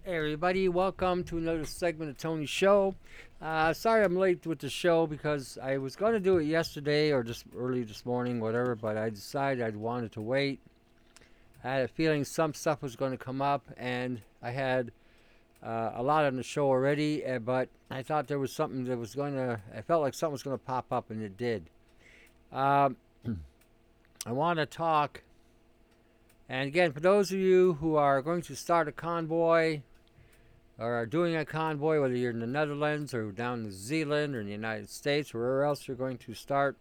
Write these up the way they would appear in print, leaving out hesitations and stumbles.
Hey everybody, welcome to another segment of Tony's show. Sorry I'm late with the show because I was going to do it yesterday or just early this morning, whatever, but I decided I wanted to wait. I had a feeling some stuff was going to come up, and I had a lot on the show already, but I thought there was something that was going to, I felt like something was going to pop up, and it did. Um, I want to talk, and again, for those of you who are going to start a convoy, or are doing a convoy, whether you're in the Netherlands or down in New Zealand or in the United States or wherever else you're going to start,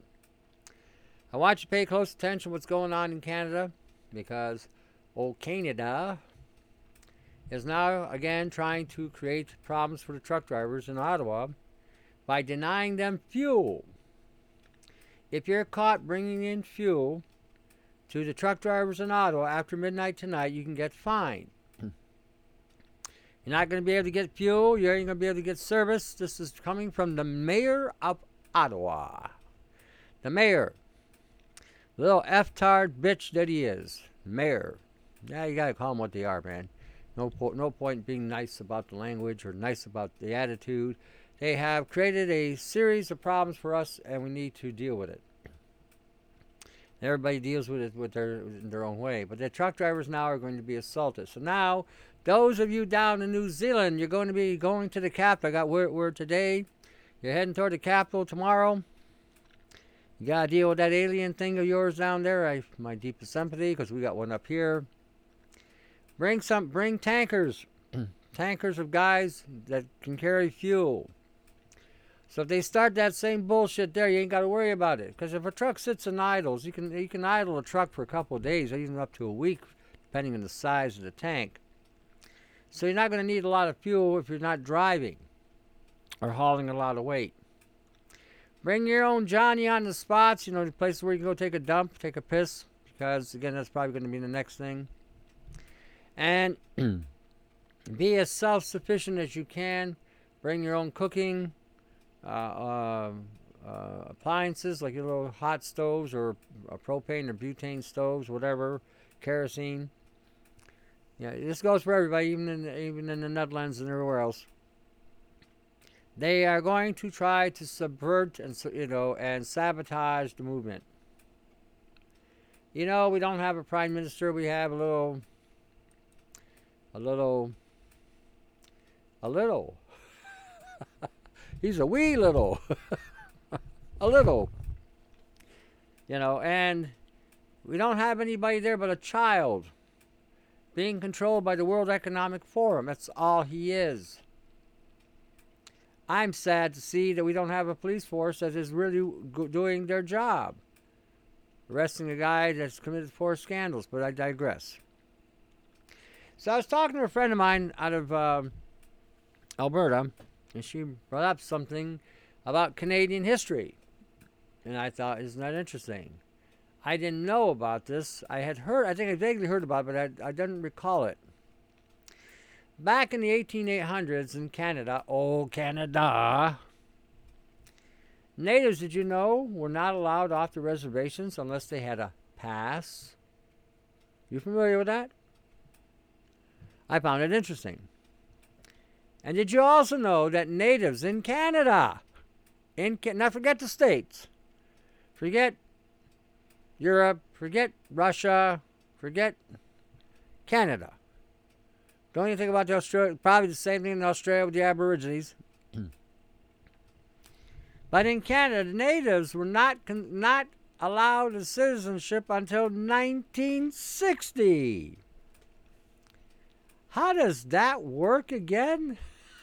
I want you to pay close attention to what's going on in Canada because old Canada is now again trying to create problems for the truck drivers in Ottawa by denying them fuel. If you're caught bringing in fuel to the truck drivers in Ottawa after midnight tonight, you can get fined. You're not going to be able to get fuel. You ain't going to be able to get service. This is coming from the mayor of Ottawa. The mayor. Little F-tard bitch that he is. Mayor. Yeah, you got to call them what they are, man. No point being nice about the language or nice about the attitude. They have created a series of problems for us, and we need to deal with it. Everybody deals with it in their own way. But the truck drivers now are going to be assaulted. So now, those of you down in New Zealand, you're going to be going to the capital. I got word today. You're heading toward the capital tomorrow. You got to deal with that alien thing of yours down there. My deepest sympathy because we got one up here. Bring tankers. Tankers of guys that can carry fuel. So if they start that same bullshit there, you ain't got to worry about it. Because if a truck sits and idles, you can idle a truck for a couple of days, or even up to a week, depending on the size of the tank. So you're not going to need a lot of fuel if you're not driving or hauling a lot of weight. Bring your own Johnny on the spots, the places where you can go take a dump, take a piss, because, again, that's probably going to be the next thing. And be as self-sufficient as you can. Bring your own cooking appliances like your little hot stoves or propane or butane stoves, whatever, kerosene. Yeah, this goes for everybody, even in the Netherlands and everywhere else. They are going to try to subvert and sabotage the movement. We don't have a prime minister. We have a little. He's a wee little. A little. And we don't have anybody there but a child being controlled by the World Economic Forum. That's all he is. I'm sad to see that we don't have a police force that is really doing their job. Arresting a guy that's committed 4 scandals, but I digress. So I was talking to a friend of mine out of Alberta, and she brought up something about Canadian history. And I thought, isn't that interesting? I didn't know about this. I think I vaguely heard about it, but I didn't recall it. Back in the 1800s in Canada, old Canada, natives, did you know, were not allowed off the reservations unless they had a pass? You familiar with that? I found it interesting. And did you also know that natives in Canada, now forget the States, forget Europe, forget Russia, forget Canada. Don't even think about the Australia, probably the same thing in Australia with the Aborigines. But in Canada, the natives were not allowed a citizenship until 1960. How does that work again?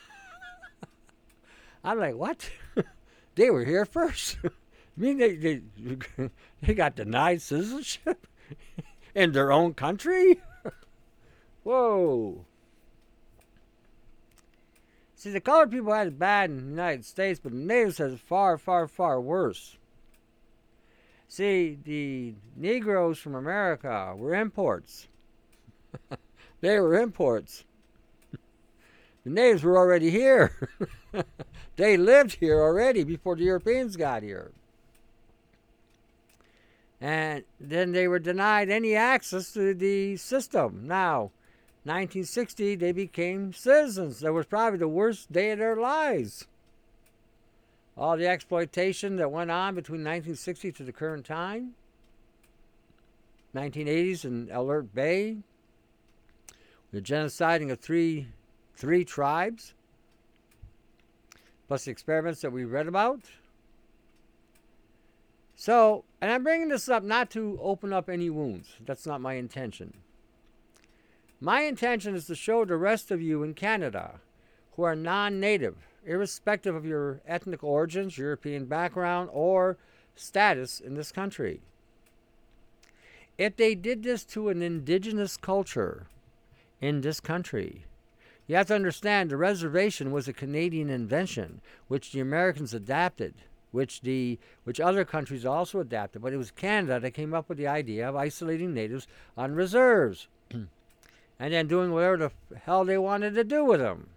I'm like, what? They were here first. I mean, they got denied citizenship in their own country? Whoa. See, the colored people had it bad in the United States, but the natives had it far, far, far worse. See, the Negroes from America were imports. They were imports. The natives were already here. They lived here already before the Europeans got here. And then they were denied any access to the system. Now, 1960, they became citizens. That was probably the worst day of their lives. All the exploitation that went on between 1960 to the current time. 1980s in Alert Bay. The genociding of three tribes. Plus the experiments that we read about. So, and I'm bringing this up not to open up any wounds. That's not my intention. My intention is to show the rest of you in Canada who are non-native, irrespective of your ethnic origins, European background, or status in this country. If they did this to an indigenous culture in this country, you have to understand the reservation was a Canadian invention, which the Americans adapted, which other countries also adapted, but it was Canada that came up with the idea of isolating natives on reserves and then doing whatever the hell they wanted to do with them.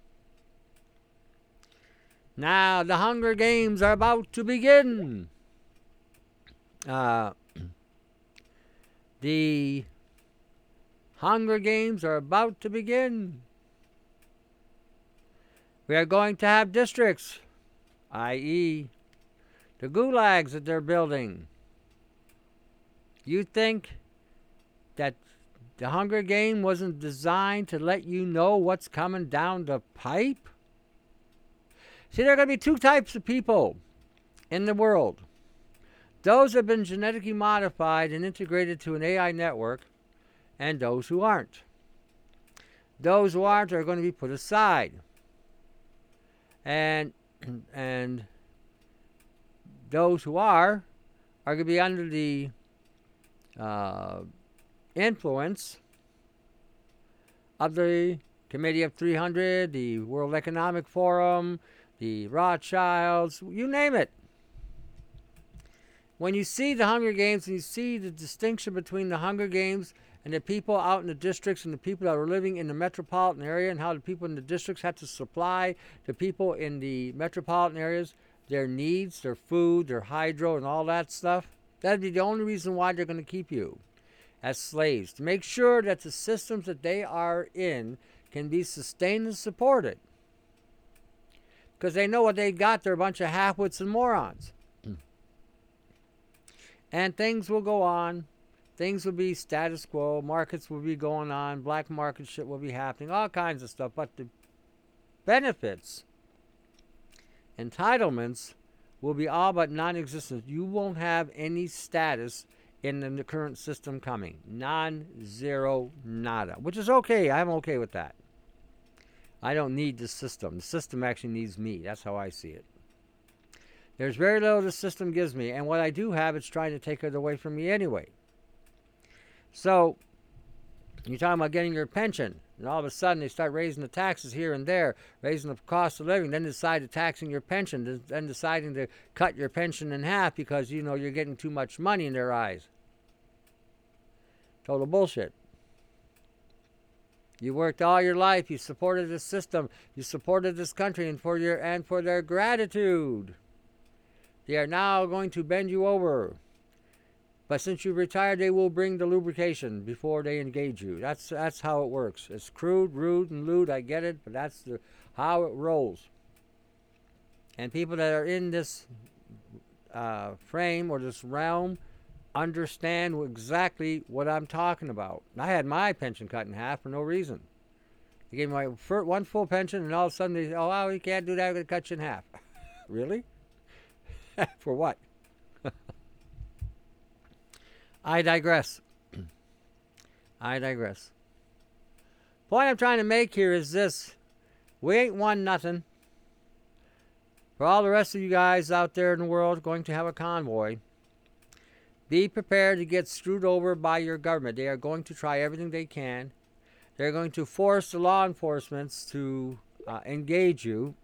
Now, the Hunger Games are about to begin. The Hunger Games are about to begin. We are going to have districts, i.e., the gulags that they're building. You think that the Hunger Game wasn't designed to let you know what's coming down the pipe? See, there are going to be two types of people in the world. Those have been genetically modified and integrated to an AI network, and those who aren't. Those who aren't are going to be put aside. And those who are going to be under the influence of the Committee of 300, the World Economic Forum, the Rothschilds, you name it. When you see the Hunger Games and you see the distinction between the Hunger Games and the people out in the districts and the people that are living in the metropolitan area, and how the people in the districts have to supply the people in the metropolitan areas their needs, their food, their hydro, and all that stuff, that'd be the only reason why they're going to keep you as slaves, to make sure that the systems that they are in can be sustained and supported. Because they know what they got, they're a bunch of half-wits and morons. And things will go on. Things will be status quo. Markets will be going on. Black market shit will be happening. All kinds of stuff. But the benefits, entitlements, will be all but non-existent. You won't have any status in the current system coming. Non-zero, nada. Which is okay. I'm okay with that. I don't need the system. The system actually needs me. That's how I see it. There's very little the system gives me, and what I do have, it's trying to take it away from me anyway. So, you're talking about getting your pension, and all of a sudden they start raising the taxes here and there, raising the cost of living, then decide to taxing your pension, then deciding to cut your pension in half because, you know, you're getting too much money in their eyes. Total bullshit. You worked all your life, you supported this system, you supported this country, and for their gratitude, they are now going to bend you over. But since you retired, they will bring the lubrication before they engage you. That's how it works. It's crude, rude, and lewd. I get it, but that's how it rolls. And people that are in this frame or this realm understand exactly what I'm talking about. I had my pension cut in half for no reason. They gave me my one full pension, and all of a sudden they said, "Oh, well, you can't do that. We're going to cut you in half." Really? For what? I digress. I digress. Point I'm trying to make here is this. We ain't won nothing. For all the rest of you guys out there in the world going to have a convoy, be prepared to get screwed over by your government. They are going to try everything they can. They're going to force the law enforcement to engage you.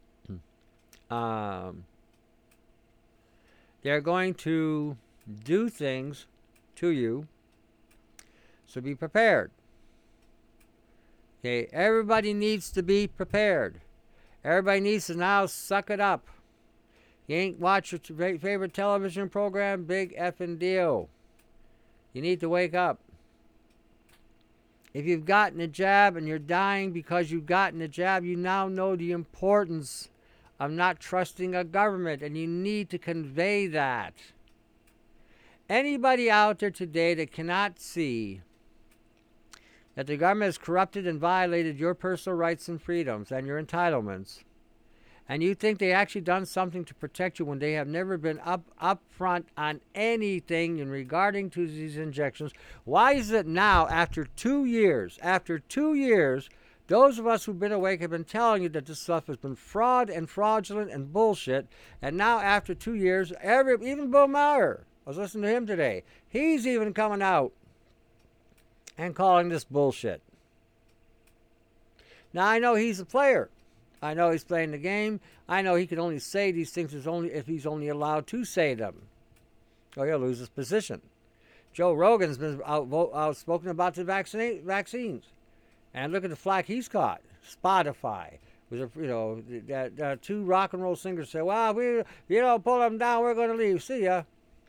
They're going to do things to you. So be prepared. Okay, everybody needs to be prepared. Everybody needs to now suck it up. You ain't watch your favorite television program, big effing deal. You need to wake up. If you've gotten a jab and you're dying because you've gotten a jab, you now know the importance of not trusting a government, and you need to convey that. Anybody out there today that cannot see that the government has corrupted and violated your personal rights and freedoms and your entitlements, and you think they actually done something to protect you when they have never been up front on anything in regarding to these injections, why is it now, after 2 years, those of us who've been awake have been telling you that this stuff has been fraud and fraudulent and bullshit, and now after 2 years, even Bill Maher, I was listening to him today, he's even coming out and calling this bullshit. Now, I know he's a player. I know he's playing the game. I know he can only say these things if he's only allowed to say them, or he'll lose his position. Joe Rogan's been outspoken about the vaccines, and look at the flack he's caught. Spotify was that two rock and roll singers say, "Well, we pull them down, we're going to leave. See ya."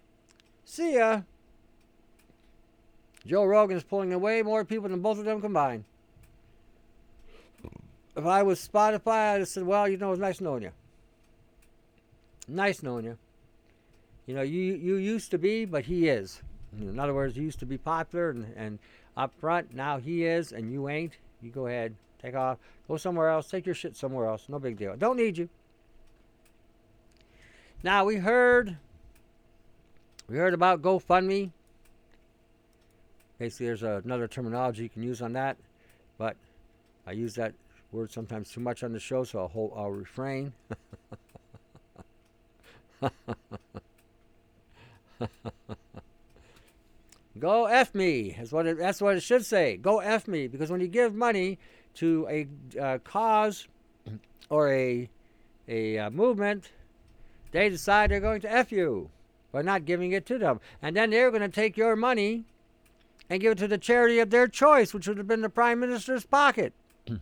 Joe Rogan's pulling away more people than both of them combined. If I was Spotify, I'd have said, well, it's nice knowing you. Nice knowing you. You used to be, but he is. In other words, he used to be popular and up front. Now he is, and you ain't. You go ahead. Take off. Go somewhere else. Take your shit somewhere else. No big deal. Don't need you. Now, we heard about GoFundMe. Basically, there's another terminology you can use on that, but I use that word sometimes too much on the show, so I'll refrain. Go F me. That's what it should say. Go F me. Because when you give money to a cause or a movement, they decide they're going to F you by not giving it to them. And then they're going to take your money and give it to the charity of their choice, which would have been the Prime Minister's pocket.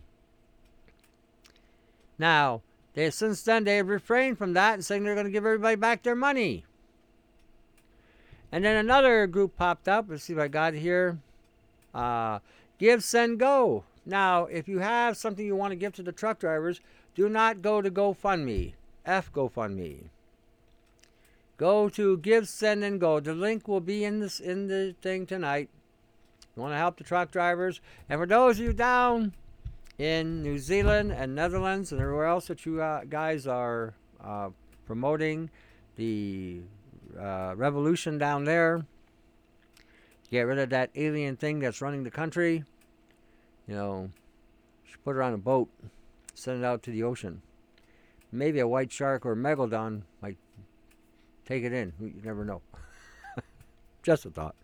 Now, since then, they have refrained from that and saying they're going to give everybody back their money. And then another group popped up. Let's see if I got it here. Give, Send, Go. Now, if you have something you want to give to the truck drivers, do not go to GoFundMe. F GoFundMe. Go to Give, Send, and Go. The link will be in the thing tonight. You want to help the truck drivers. And for those of you down in New Zealand and Netherlands and everywhere else that you guys are promoting the revolution down there, get rid of that alien thing that's running the country, you should put her on a boat, send it out to the ocean. Maybe a white shark or a megalodon might take it in. You never know. Just a thought.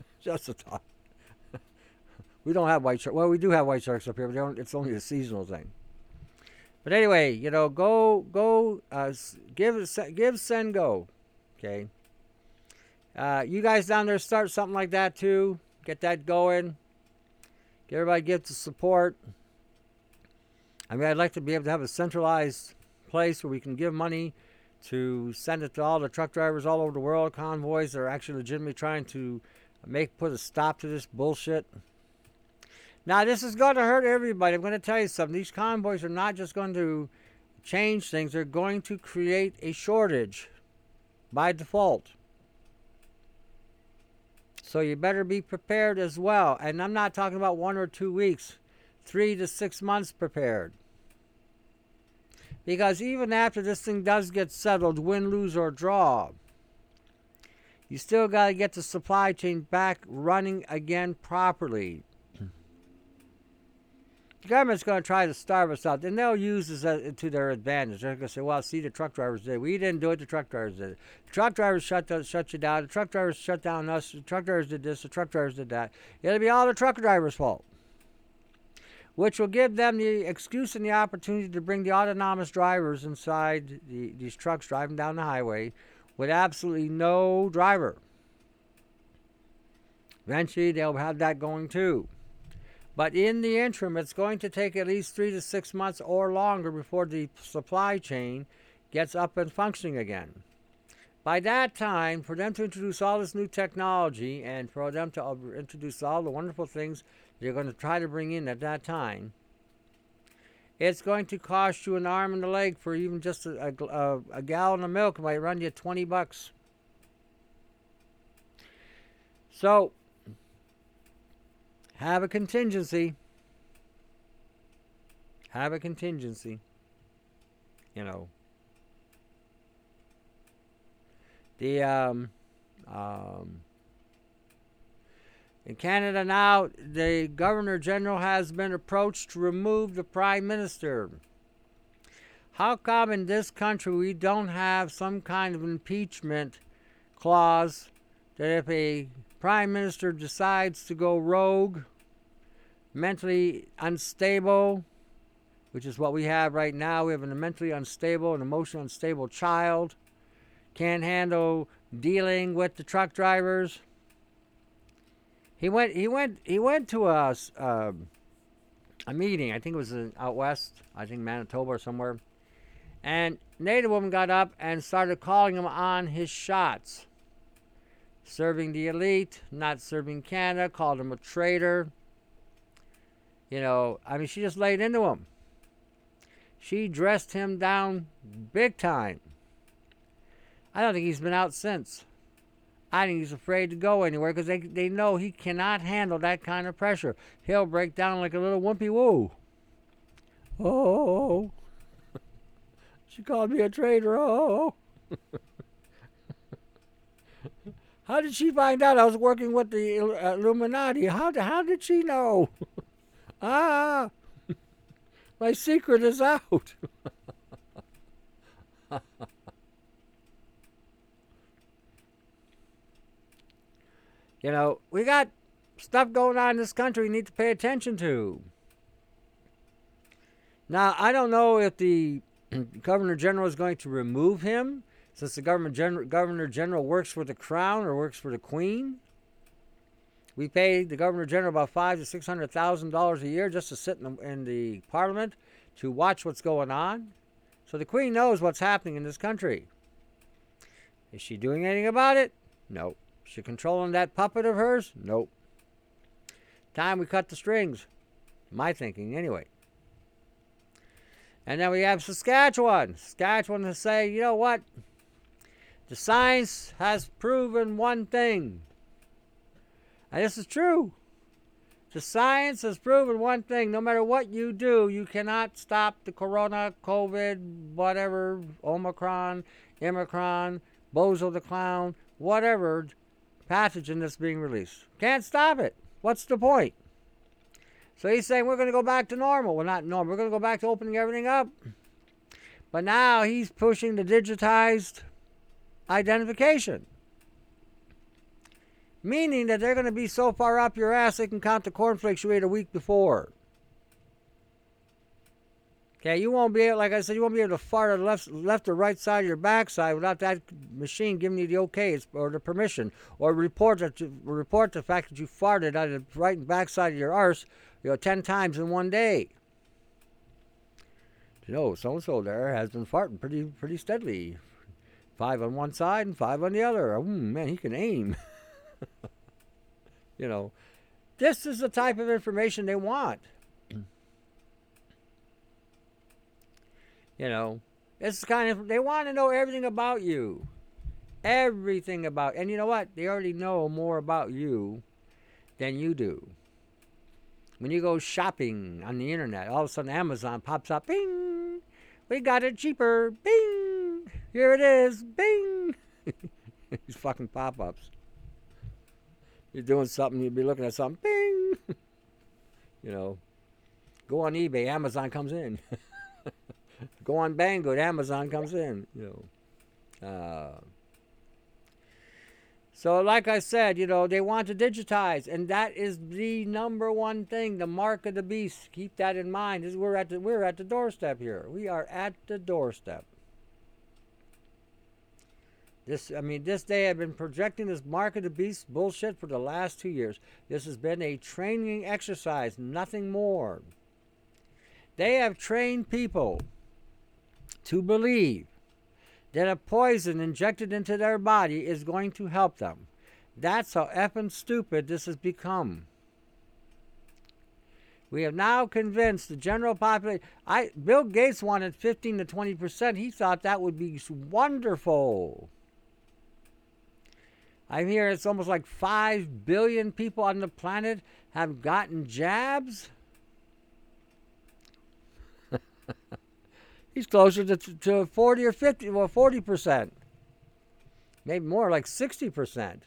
We don't have white sharks. Well, we do have white sharks up here, but it's only a seasonal thing. But anyway, go, give, send, go. Okay. You guys down there start something like that too. Get that going. Get everybody give the support. I mean, I'd like to be able to have a centralized place where we can give money to send it to all the truck drivers all over the world, convoys that are actually legitimately trying to put a stop to this bullshit. Now, this is going to hurt everybody. I'm going to tell you something. These convoys are not just going to change things. They're going to create a shortage by default. So you better be prepared as well. And I'm not talking about 1 or 2 weeks. 3 to 6 months prepared. Because even after this thing does get settled, win, lose, or draw, you still got to get the supply chain back running again properly. The government's going to try to starve us out, and they'll use this to their advantage. They're going to say, well, see, the truck drivers did it. We didn't do it, the truck drivers did it. The truck drivers shut you down. The truck drivers shut down us. The truck drivers did this. The truck drivers did that. It'll be all the truck drivers' fault, which will give them the excuse and the opportunity to bring the autonomous drivers inside these trucks driving down the highway with absolutely no driver. Eventually, they'll have that going too. But in the interim, it's going to take at least 3 to 6 months or longer before the supply chain gets up and functioning again. By that time, for them to introduce all this new technology and for them to introduce all the wonderful things they're going to try to bring in at that time, it's going to cost you an arm and a leg for even just a gallon of milk. It might run you $20. So, have a contingency. Have a contingency. You know. The in Canada now, the Governor General has been approached to remove the Prime Minister. How come in this country we don't have some kind of impeachment clause that if a Prime Minister decides to go rogue, mentally unstable, which is what we have right now, we have a mentally unstable and emotionally unstable child, can't handle dealing with the truck drivers. He went to a meeting. I think it was out west. I think Manitoba or somewhere. And Native woman got up and started calling him on his shots. Serving the elite, not serving Canada, called him a traitor. You know, I mean, she just laid into him. She dressed him down big time. I don't think he's been out since. I think he's afraid to go anywhere because they know he cannot handle that kind of pressure. He'll break down like a little wimpy woo. Oh, she called me a traitor. Oh. How did she find out I was working with the Illuminati? How did she know? My secret is out. You know, we got stuff going on in this country we need to pay attention to. Now, I don't know if the Governor General is going to remove him, since the Governor General works for the Crown or works for the Queen. We pay the Governor General about $500,000 to $600,000 a year just to sit in the Parliament to watch what's going on. So the Queen knows what's happening in this country. Is she doing anything about it? No. Is she controlling that puppet of hers? Nope. Time we cut the strings. My thinking, anyway. And then we have Saskatchewan. Saskatchewan to say, you know what? The science has proven one thing. And this is true. The science has proven one thing. No matter what you do, you cannot stop the corona, COVID, whatever, Omicron, Imicron, Bozo the Clown, whatever pathogen that's being released. Can't stop it. What's the point? So he's saying we're going to go back to normal. Well, not normal. We're going to go back to opening everything up. But now he's pushing the digitized identification. Meaning that they're going to be so far up your ass they can count the cornflakes you ate a week before. Okay, you won't be able, like I said, you won't be able to fart on the left or right side of your backside without that machine giving you the okay or the permission, or report the fact that you farted on the right and backside of your arse, 10 times in one day. You know, so and so there has been farting pretty steadily, 5 on one side and 5 on the other. Man, he can aim. You know, this is the type of information they want. You know, it's kind of, they want to know everything about you. Everything about, and you know what? They already know more about you than you do. When you go shopping on the internet, all of a sudden Amazon pops up, bing, we got it cheaper, bing, here it is, bing. These fucking pop-ups. You're doing something, you'll be looking at something, bing. You know, go on eBay, Amazon comes in. Go on Banggood, Amazon comes in, you know. So like I said, you know, they want to digitize, and that is the number one thing, the mark of the beast. Keep that in mind. We're at the doorstep here. We are at the doorstep. This day I've been projecting this mark of the beast bullshit for the last 2 years. This has been a training exercise, nothing more. They have trained people to believe that a poison injected into their body is going to help them. That's how effing stupid this has become. We have now convinced the general population. Bill Gates wanted 15 to 20%. He thought that would be wonderful. I'm hearing it's almost like 5 billion people on the planet have gotten jabs. He's closer to 40 or 50, well, 40%. Maybe more, like 60%.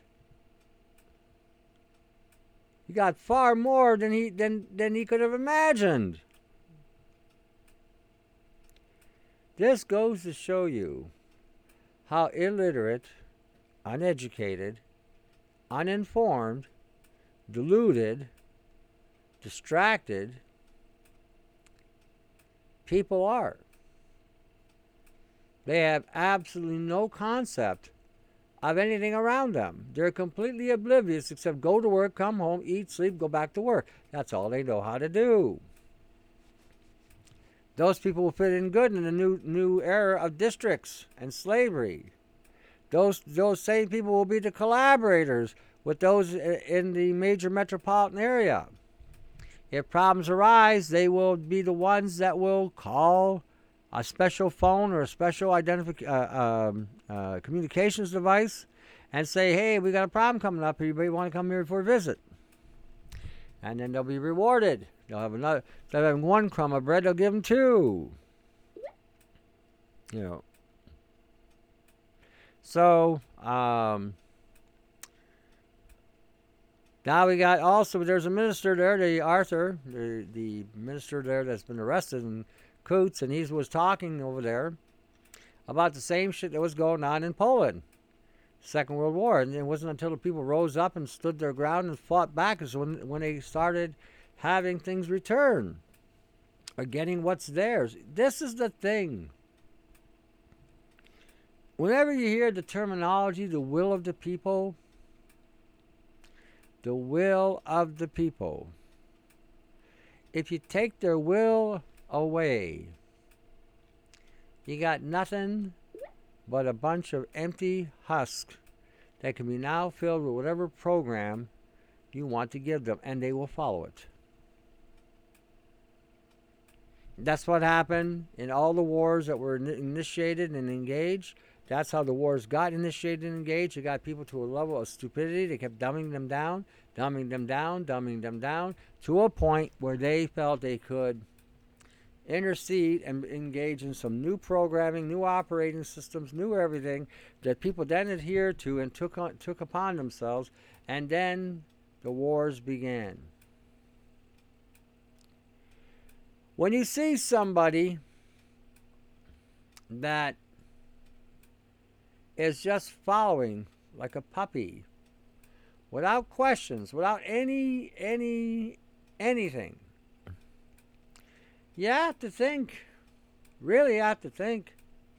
He got far more than he could have imagined. This goes to show you how illiterate, uneducated, uninformed, deluded, distracted people are. They have absolutely no concept of anything around them. They're completely oblivious except go to work, come home, eat, sleep, go back to work. That's all they know how to do. Those people will fit in good in the new era of districts and slavery. Those same people will be the collaborators with those in the major metropolitan area. If problems arise, they will be the ones that will call a special phone or a special communications device and say, hey, we got a problem coming up. Anybody want to come here for a visit? And then they'll be rewarded. They'll have another. Instead of having one crumb of bread, they'll give them two. You know. So, now we got also, there's a minister there, the minister there that's been arrested in Coots, and he was talking over there about the same shit that was going on in Poland, Second World War. And it wasn't until the people rose up and stood their ground and fought back is when they started having things return or getting what's theirs. This is the thing. Whenever you hear the terminology, the will of the people, the will of the people, if you take their will away, you got nothing but a bunch of empty husks that can be now filled with whatever program you want to give them, and they will follow it. That's what happened in all the wars that were initiated and engaged. That's how the wars got initiated and engaged. It got people to a level of stupidity. They kept dumbing them down, dumbing them down, dumbing them down, to a point where they felt they could intercede and engage in some new programming, new operating systems, new everything that people then adhered to and took upon themselves, and then the wars began. When you see somebody that is just following like a puppy, without questions, without anything, you have to think, really have to think,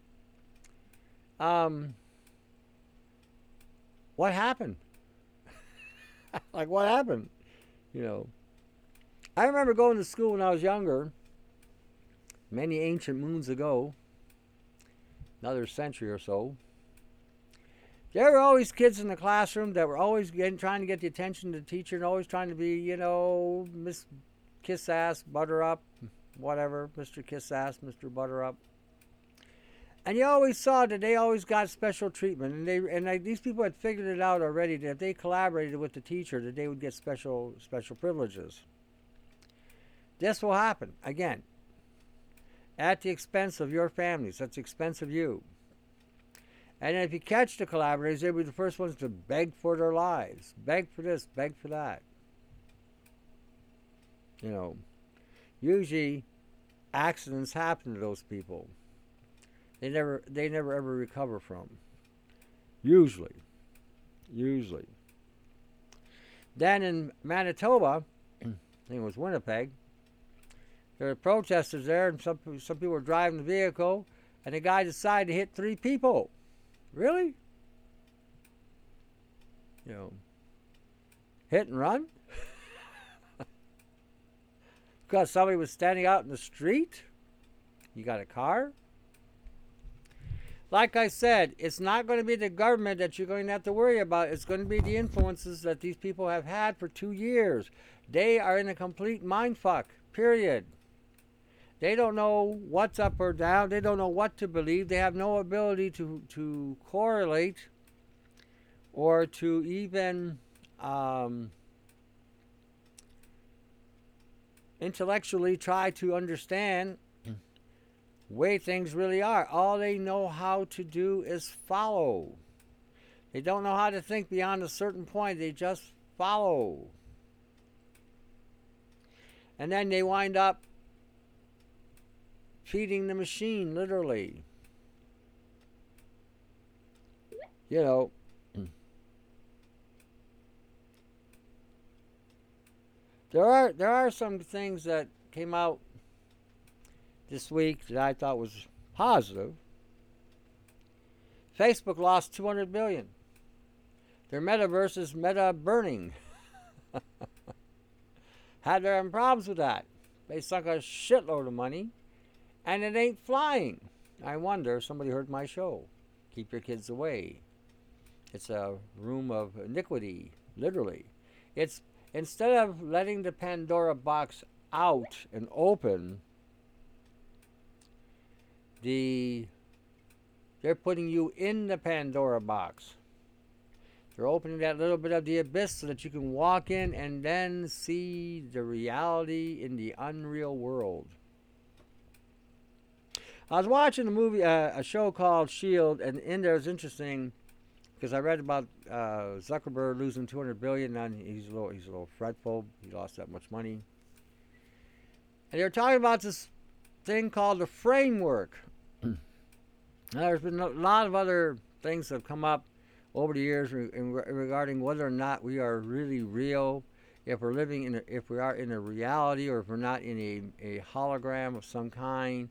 what happened? Like, what happened? You know, I remember going to school when I was younger, many ancient moons ago, another century or so. There were always kids in the classroom that were always trying to get the attention of the teacher and always trying to be, Miss Kiss Ass, Butter Up, whatever, Mr. Kiss Ass, Mr. Butter Up. And you always saw that they always got special treatment, and these people had figured it out already that if they collaborated with the teacher, that they would get special privileges. This will happen again at the expense of your families, at the expense of you. And if you catch the collaborators, they'll be the first ones to beg for their lives, beg for this, beg for that. Usually accidents happen to those people. They never ever recover from. Usually. Then in Manitoba, I think it was Winnipeg, there were protesters there, and some people were driving the vehicle, and the guy decided to hit 3 people. Really? Hit and run? Because somebody was standing out in the street? You got a car? Like I said, it's not going to be the government that you're going to have to worry about. It's going to be the influences that these people have had for 2 years. They are in a complete mindfuck. Period. They don't know what's up or down. They don't know what to believe. They have no ability to correlate or to even intellectually try to understand the way things really are. All they know how to do is follow. They don't know how to think beyond a certain point. They just follow. And then they wind up feeding the machine, literally. You know, there are some things that came out this week that I thought was positive. Facebook lost 200 billion. Their metaverse is meta burning. Had their own problems with that. They sunk a shitload of money, and it ain't flying. I wonder, somebody heard my show. Keep your kids away. It's a room of iniquity, literally. It's instead of letting the Pandora box out and open, they're putting you in the Pandora box. They're opening that little bit of the abyss so that you can walk in and then see the reality in the unreal world. I was watching a show called S.H.I.E.L.D., and in there is interesting because I read about Zuckerberg losing 200 billion, and he's a little fretful. He lost that much money, and they were talking about this thing called the framework. Now, there's been a lot of other things that have come up over the years regarding whether or not we are really real, if we're living if we are in a reality, or if we're not in a hologram of some kind.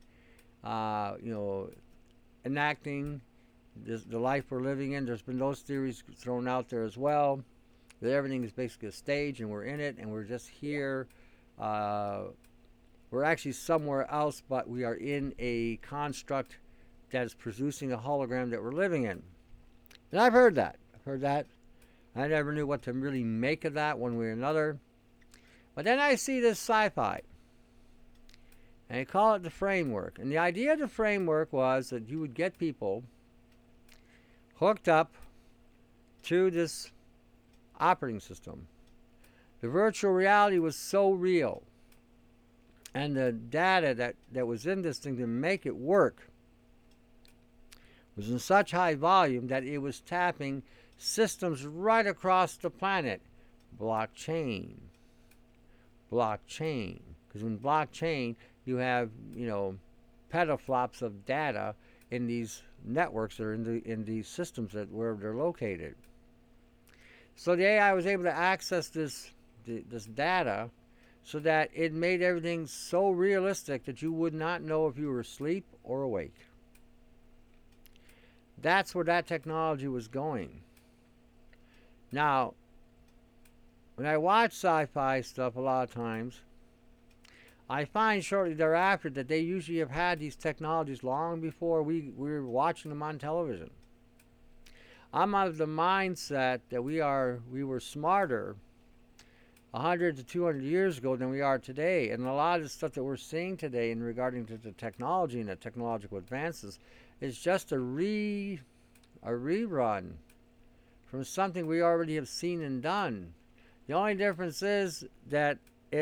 Enacting the life we're living in. There's been those theories thrown out there as well, that everything is basically a stage and we're in it and we're just here. We're actually somewhere else, but we are in a construct that is producing a hologram that we're living in. And I've heard that. I never knew what to really make of that one way or another. But then I see this sci-fi. And they call it the framework. And the idea of the framework was that you would get people hooked up to this operating system. The virtual reality was so real. And the data that was in this thing to make it work was in such high volume that it was tapping systems right across the planet. Blockchain. Because in blockchain, you have, petaflops of data in these networks that are in these systems where they're located. So the AI was able to access this data so that it made everything so realistic that you would not know if you were asleep or awake. That's where that technology was going. Now, when I watch sci-fi stuff a lot of times, I find shortly thereafter that they usually have had these technologies long before we were watching them on television. I'm of the mindset that we were smarter 100 to 200 years ago than we are today. And a lot of the stuff that we're seeing today in regarding to the technology and the technological advances is just a rerun from something we already have seen and done. The only difference is that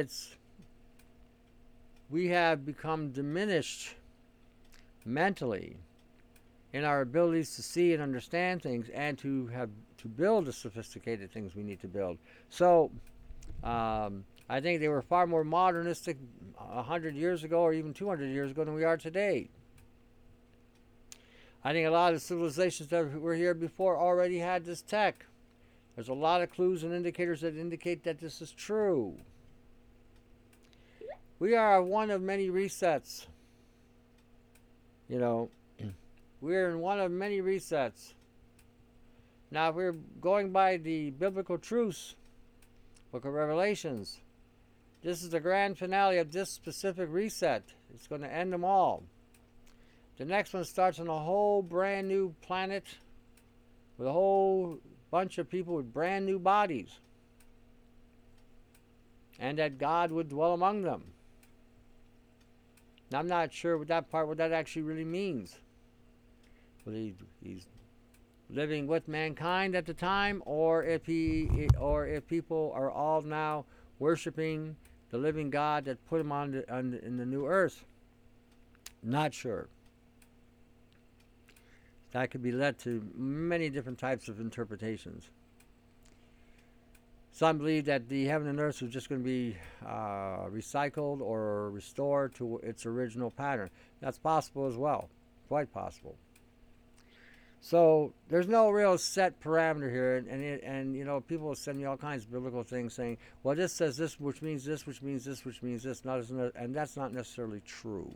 we have become diminished mentally in our abilities to see and understand things and to build the sophisticated things we need to build. So I think they were far more modernistic 100 years ago or even 200 years ago than we are today. I think a lot of civilizations that were here before already had this tech. There's a lot of clues and indicators that indicate that this is true. We are one of many resets. We're in one of many resets. Now, if we're going by the biblical truths, Book of Revelations, this is the grand finale of this specific reset. It's going to end them all. The next one starts on a whole brand new planet with a whole bunch of people with brand new bodies. And that God would dwell among them. Now, I'm not sure what that actually really means. Whether he's living with mankind at the time, or if people are all now worshiping the living God that put him in the new earth. Not sure. That could be led to many different types of interpretations. Some believe that the heaven and earth was just going to be recycled or restored to its original pattern. That's possible as well, quite possible. So there's no real set parameter here, and people will send me all kinds of biblical things saying, well, this says this, which means this, which means this, which means this, and that's not necessarily true.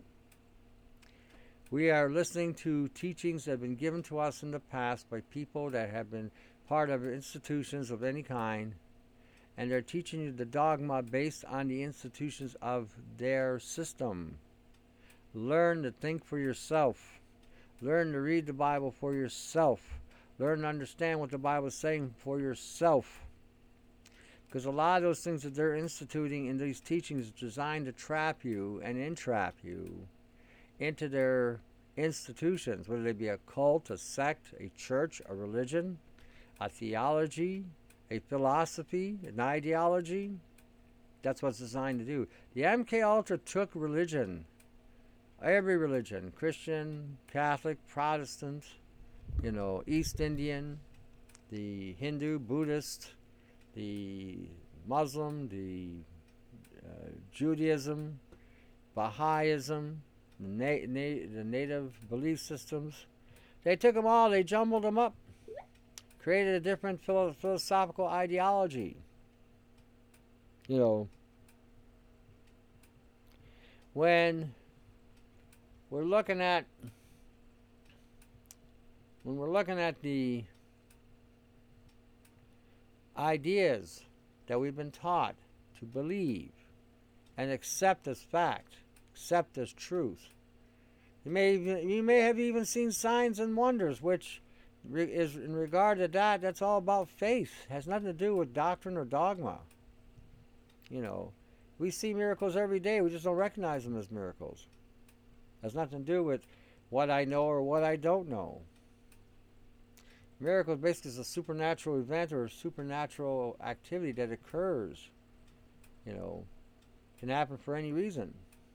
We are listening to teachings that have been given to us in the past by people that have been part of institutions of any kind, and they're teaching you the dogma based on the institutions of their system. Learn to think for yourself. Learn to read the Bible for yourself. Learn to understand what the Bible is saying for yourself. Because a lot of those things that they're instituting in these teachings are designed to trap you and entrap you into their institutions, whether they be a cult, a sect, a church, a religion, a theology, a philosophy, an ideology. That's what it's designed to do. The MK Ultra took religion, every religion, Christian, Catholic, Protestant, East Indian, the Hindu, Buddhist, the Muslim, the Judaism, Baha'ism, the native belief systems. They took them all, they jumbled them up, created a different philosophical ideology. When we're looking at the ideas that we've been taught to believe and accept as fact, accept as truth, you may have even seen signs and wonders, which is in regard to that's all about faith. It has nothing to do with doctrine or dogma. We see miracles every day. We just don't recognize them as miracles. It has nothing to do with what I know or what I don't know. Miracles basically is a supernatural event or a supernatural activity that occurs. Can happen for any reason.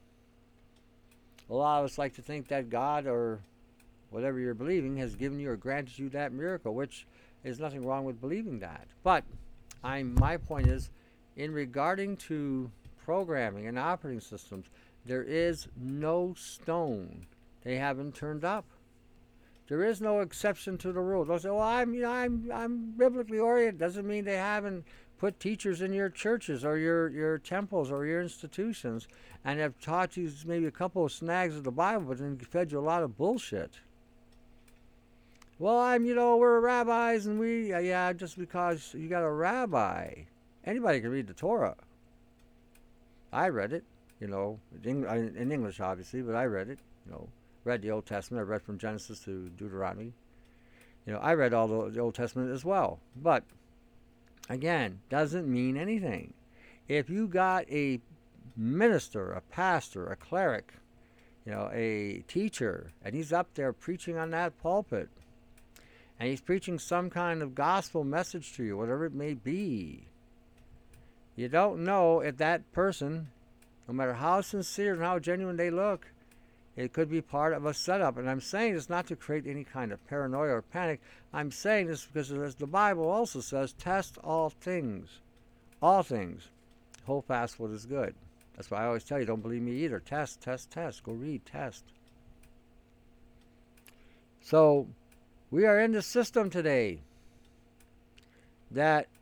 A lot of us like to think that God or whatever you're believing has given you or granted you that miracle, which is nothing wrong with believing that. But my point is, in regarding to programming and operating systems, there is no stone they haven't turned up. There is no exception to the rule. They'll say, "Well, I'm biblically oriented." Doesn't mean they haven't put teachers in your churches or your temples or your institutions and have taught you maybe a couple of snags of the Bible, but then fed you a lot of bullshit. Well, we're rabbis and just because you got a rabbi, anybody can read the Torah. I read it, in English obviously, but I read it, read the Old Testament. I read from Genesis to Deuteronomy. I read all the Old Testament as well. But again, doesn't mean anything. If you got a minister, a pastor, a cleric, a teacher, and he's up there preaching on that pulpit, and he's preaching some kind of gospel message to you, whatever it may be, you don't know if that person, no matter how sincere and how genuine they look, it could be part of a setup. And I'm saying this not to create any kind of paranoia or panic. I'm saying this because, as the Bible also says, test all things. All things. Hold fast what is good. That's why I always tell you, don't believe me either. Test, test, test. Go read, test. So, we are in the system today that,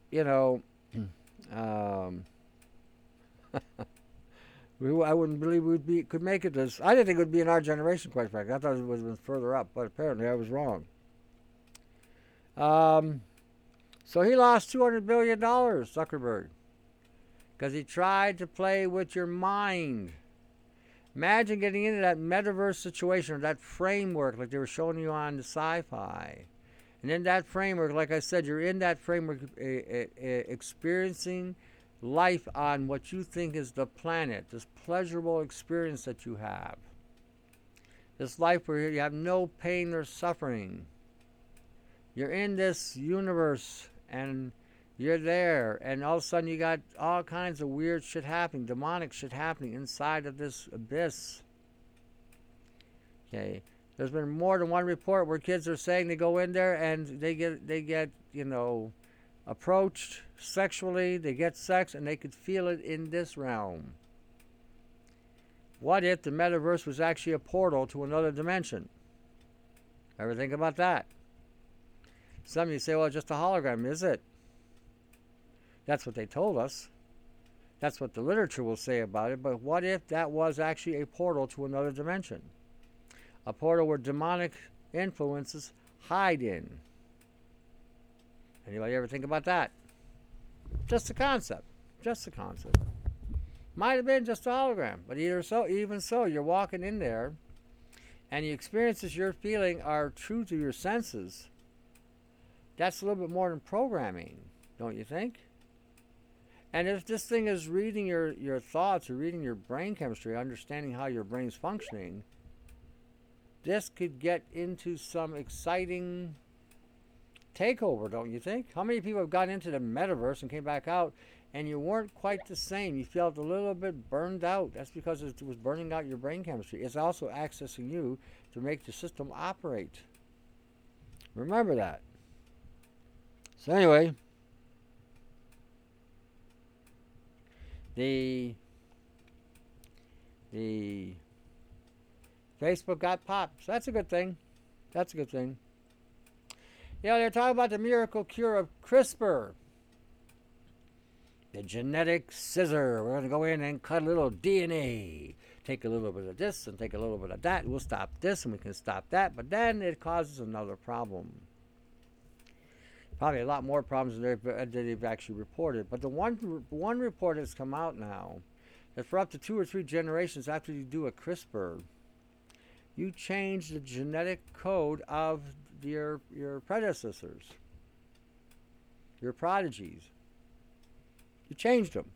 I wouldn't believe could make it this. I didn't think it would be in our generation, quite frankly. I thought it would have been further up, but apparently I was wrong. So he lost $200 billion, Zuckerberg, because he tried to play with your mind. Imagine getting into that metaverse situation or that framework like they were showing you on the sci-fi. And in that framework, like I said, you're in that framework experiencing life on what you think is the planet, this pleasurable experience that you have. This life where you have no pain or suffering. You're in this universe and you're there, and all of a sudden you got all kinds of weird shit happening, demonic shit happening inside of this abyss. Okay, there's been more than one report where kids are saying they go in there and they get approached sexually, they get sex, and they could feel it in this realm. What if the metaverse was actually a portal to another dimension? Ever think about that? Some of you say, well, just a hologram. Is it? That's what they told us. That's what the literature will say about it. But what if that was actually a portal to another dimension? A portal where demonic influences hide in. Anybody ever think about that? Just a concept. Just a concept. Might have been just a hologram. But even so, you're walking in there and the experiences you're feeling are true to your senses. That's a little bit more than programming, don't you think? And if this thing is reading your thoughts or reading your brain chemistry, understanding how your brain's functioning, this could get into some exciting takeover, don't you think? How many people have gone into the metaverse and came back out and you weren't quite the same? You felt a little bit burned out. That's because it was burning out your brain chemistry. It's also accessing you to make the system operate. Remember that. So anyway, the Facebook got popped. So that's a good thing. That's a good thing. Yeah, they're talking about the miracle cure of CRISPR. The genetic scissor. We're going to go in and cut a little DNA. Take a little bit of this and take a little bit of that. We'll stop this and we can stop that. But then it causes another problem. Probably a lot more problems than they've actually reported. But the one report that's come out now that for up to 2 or 3 generations after you do a CRISPR, you change the genetic code of your predecessors, your prodigies. You changed them.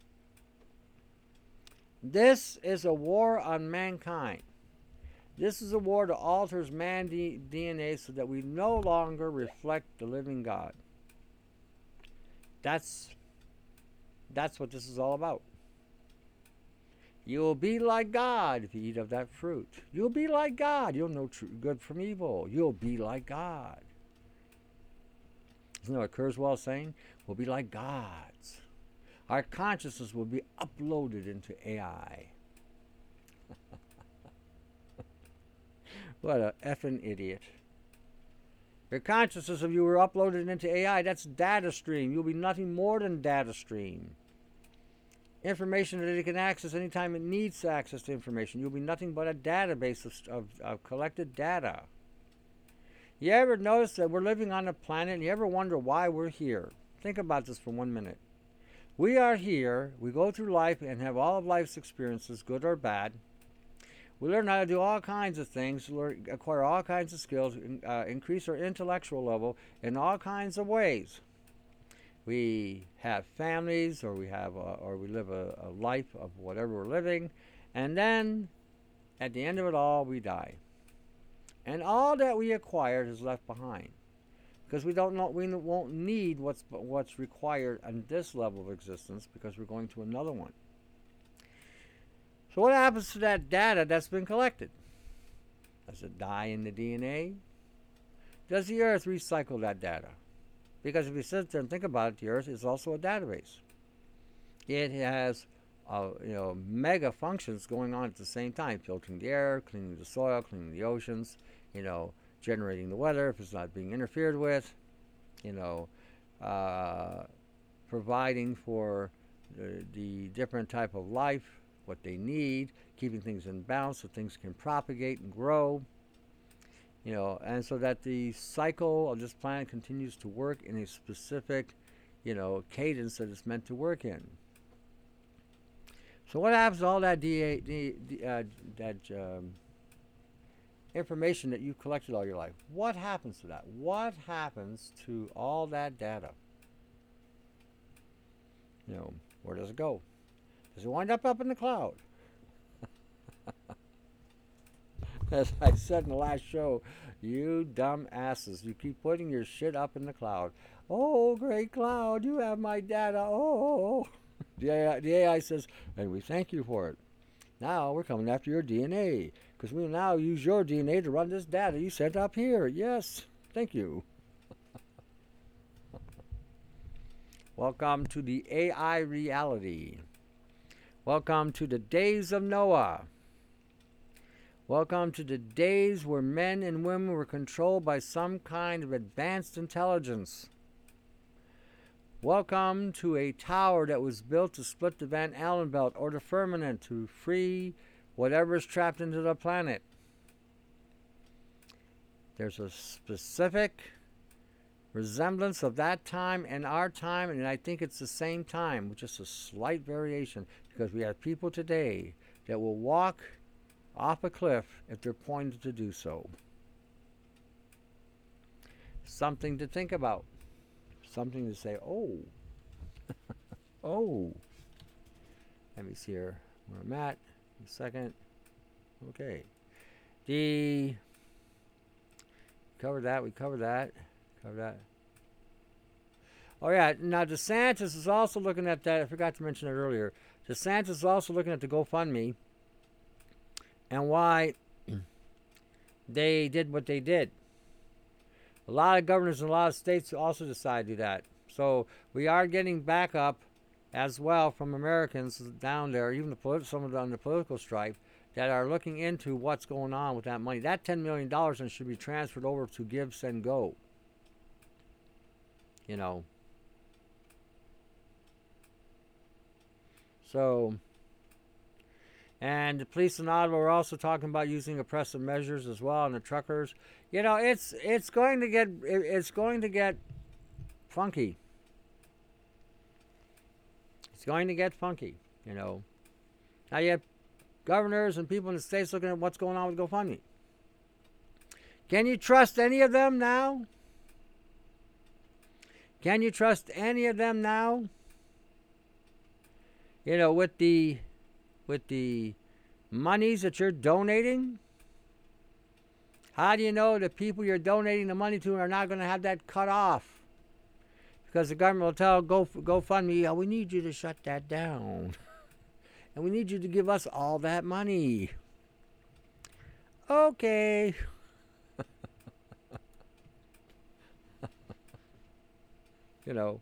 This is a war on mankind. This is a war that alters man's DNA so that we no longer reflect the living God. That's what this is all about. You will be like God if you eat of that fruit. You'll be like God. You'll know good from evil. You'll be like God. Isn't that what Kurzweil is saying? We'll be like gods. Our consciousness will be uploaded into AI. What a effing idiot. Your consciousness of you were uploaded into AI. That's data stream. You'll be nothing more than data stream. Information that it can access anytime it needs access to information. You'll be nothing but a database of collected data. You ever notice that we're living on a planet and you ever wonder why we're here? Think about this for 1 minute. We are here. We go through life and have all of life's experiences, good or bad. We learn how to do all kinds of things, acquire all kinds of skills, increase our intellectual level in all kinds of ways. We have families, or we live a life of whatever we're living, and then at the end of it all, we die. And all that we acquired is left behind, because we won't need what's required on this level of existence, because we're going to another one. So what happens to that data that's been collected? Does it die in the DNA? Does the Earth recycle that data? Because if you sit there and think about it, the Earth is also a database. It has mega functions going on at the same time: filtering the air, cleaning the soil, cleaning the oceans, generating the weather if it's not being interfered with, providing for the different type of life, what they need, keeping things in balance so things can propagate and grow, and so that the cycle of this planet continues to work in a specific, cadence that it's meant to work in. So what happens to all that information that you've collected all your life? What happens to that? What happens to all that data? Where does it go? Does it wind up in the cloud? As I said in the last show, you dumb asses, you keep putting your shit up in the cloud. Oh, great cloud, you have my data. Oh. The AI says, and we thank you for it. Now we're coming after your DNA because we will now use your DNA to run this data you sent up here. Yes, thank you. Welcome to the AI reality. Welcome to the days of Noah. Welcome to the days where men and women were controlled by some kind of advanced intelligence. Welcome to a tower that was built to split the Van Allen belt or the firmament to free whatever is trapped into the planet. There's a specific resemblance of that time and our time, and I think it's the same time with just a slight variation because we have people today that will walk off a cliff if they're pointed to do so. Something to think about. Something to say, oh. Oh. Let me see here where I'm at. A second. Okay. We covered that. Oh, yeah. Now, DeSantis is also looking at that. I forgot to mention it earlier. DeSantis is also looking at the GoFundMe and why they did what they did. A lot of governors in a lot of states also decided to do that. So we are getting backup as well from Americans down there, even some of them on the political stripe, that are looking into what's going on with that money. That $10 million should be transferred over to Give, Send, Go. You know. So, and the police in Ottawa are also talking about using oppressive measures as well, and the truckers. You know, it's going to get funky. It's going to get funky. You know. Now you have governors and people in the states looking at what's going on with GoFundMe. Can you trust any of them now? Can you trust any of them now? You know, with the monies that you're donating, how do you know the people you're donating the money to are not going to have that cut off? Because the government will tell GoFundMe, oh, we need you to shut that down. And we need you to give us all that money. Okay. You know,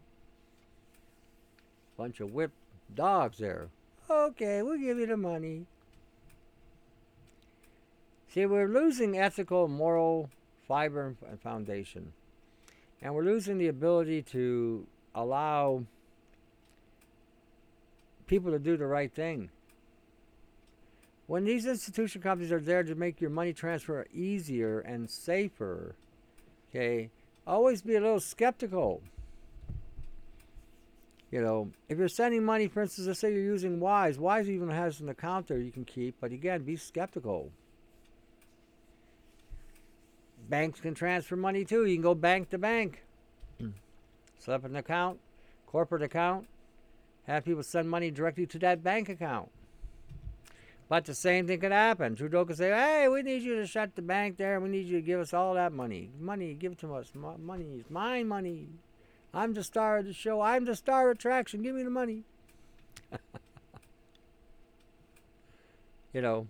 bunch of whipped dogs there. Okay, we'll give you the money. See, we're losing ethical, moral fiber and foundation. And we're losing the ability to allow people to do the right thing. When these institution companies are there to make your money transfer easier and safer, okay, always be a little skeptical. You know, if you're sending money, for instance, let's say you're using Wise. Wise even has an account there you can keep, but again, be skeptical. Banks can transfer money too. You can go bank to bank. Set up an account, corporate account, have people send money directly to that bank account. But the same thing could happen. Trudeau could say, hey, we need you to shut the bank there. We need you to give us all that money. Money, give it to us. Money is my money. I'm the star of the show. I'm the star attraction. Give me the money. You know.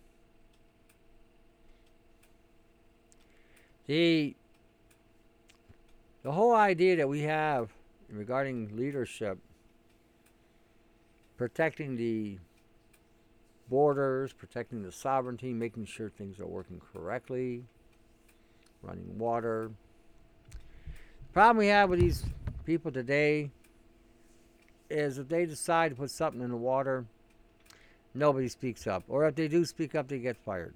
The whole idea that we have regarding leadership, protecting the borders, protecting the sovereignty, making sure things are working correctly, running water. The problem we have with these people today is if they decide to put something in the water, nobody speaks up. Or if they do speak up, they get fired.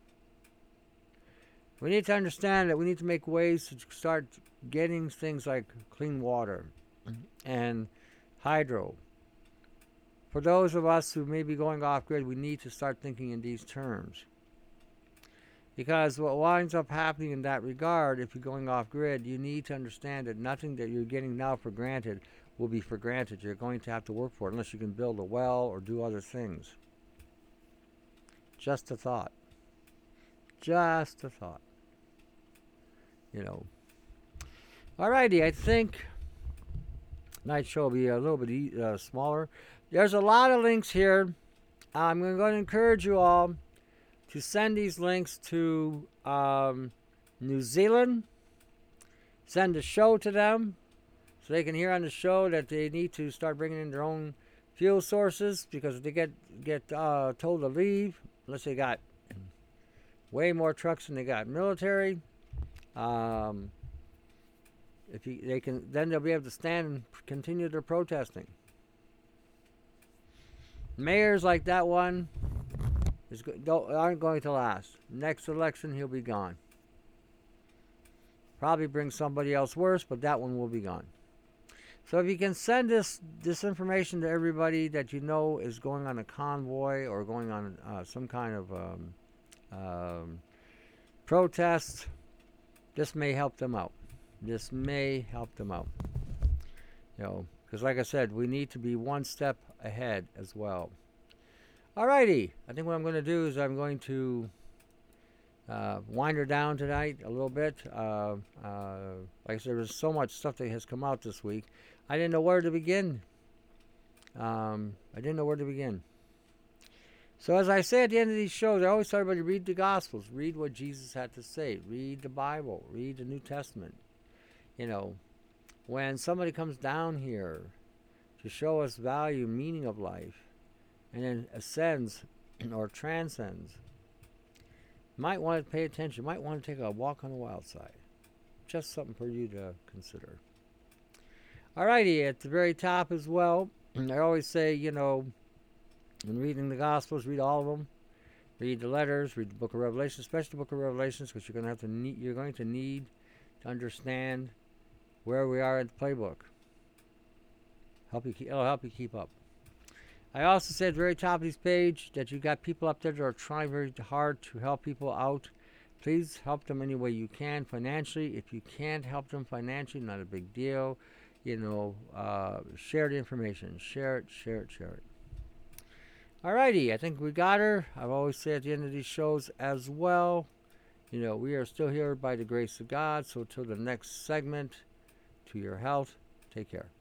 We need to understand that we need to make ways to start getting things like clean water and hydro. For those of us who may be going off grid, we need to start thinking in these terms. Because what winds up happening in that regard, if you're going off grid, you need to understand that nothing that you're getting now for granted will be for granted. You're going to have to work for it unless you can build a well or do other things. Just a thought. Just a thought. You know. Alrighty, I think tonight's show will be a little bit smaller. There's a lot of links here. I'm going to encourage you all to send these links to New Zealand. Send the show to them so they can hear on the show that they need to start bringing in their own fuel sources, because if they get told to leave, unless they got way more trucks than they got military, they can, then they'll be able to stand and continue their protesting. Mayors like that one aren't going to last. Next election, he'll be gone. Probably bring somebody else worse, but that one will be gone. So if you can send this information to everybody that you know is going on a convoy or going on some kind of protest, this may help them out. This may help them out. You know, because like I said, we need to be one step ahead as well. Alrighty, I think what I'm going to do is I'm going to wind her down tonight a little bit. Like I said, there's so much stuff that has come out this week. I didn't know where to begin. So as I say at the end of these shows, I always tell everybody, read the Gospels. Read what Jesus had to say. Read the Bible. Read the New Testament. You know, when somebody comes down here to show us value, meaning of life, and then ascends or transcends, you might want to pay attention. You might want to take a walk on the wild side. Just something for you to consider. Alrighty, at the very top as well, I always say, you know, when reading the Gospels, read all of them. Read the letters, read the Book of Revelation, especially the Book of Revelations, because you're going to need to understand where we are in the playbook. It'll help you keep up. I also said at the very top of this page that you got people up there that are trying very hard to help people out. Please help them any way you can financially. If you can't help them financially, not a big deal. You know, share the information. Share it. Alrighty, I think we got her. I've always said at the end of these shows as well, you know, we are still here by the grace of God. So till the next segment, to your health, take care.